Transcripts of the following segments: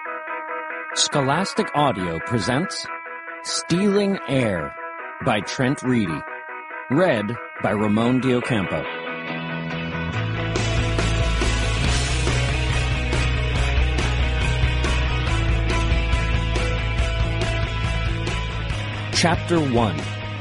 Scholastic Audio presents Stealing Air by Trent Reedy. Read by Ramon Diocampo. Chapter 1.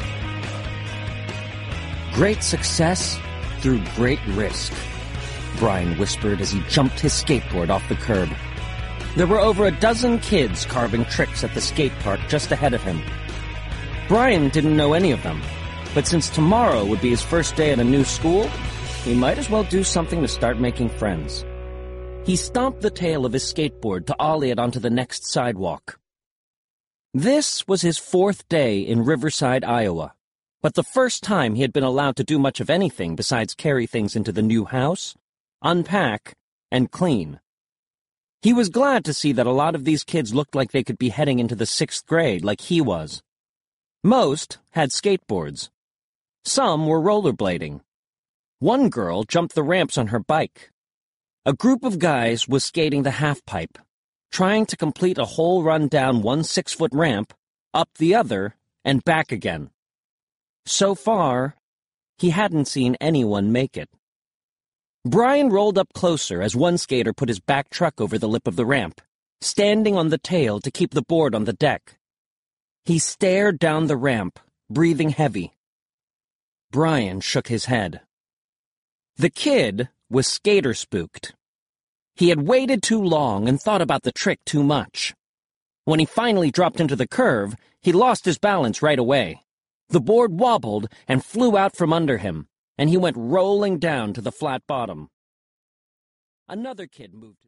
Great success through great risk, Brian whispered as he jumped his skateboard off the curb. There were over a dozen kids carving tricks at the skate park just ahead of him. Brian didn't know any of them, but since tomorrow would be his first day at a new school, he might as well do something to start making friends. He stomped the tail of his skateboard to ollie it onto the next sidewalk. This was his fourth day in Riverside, Iowa, but the first time he had been allowed to do much of anything besides carry things into the new house, unpack, and clean. He was glad to see that a lot of these kids looked like they could be heading into the 6th grade like he was. Most had skateboards. Some were rollerblading. One girl jumped the ramps on her bike. A group of guys was skating the halfpipe, trying to complete a whole run down one 6-foot ramp, up the other, and back again. So far, he hadn't seen anyone make it. Brian rolled up closer as one skater put his back truck over the lip of the ramp, standing on the tail to keep the board on the deck. He stared down the ramp, breathing heavy. Brian shook his head. The kid was skater-spooked. He had waited too long and thought about the trick too much. When he finally dropped into the curve, he lost his balance right away. The board wobbled and flew out from under him, and he went rolling down to the flat bottom. Another kid moved.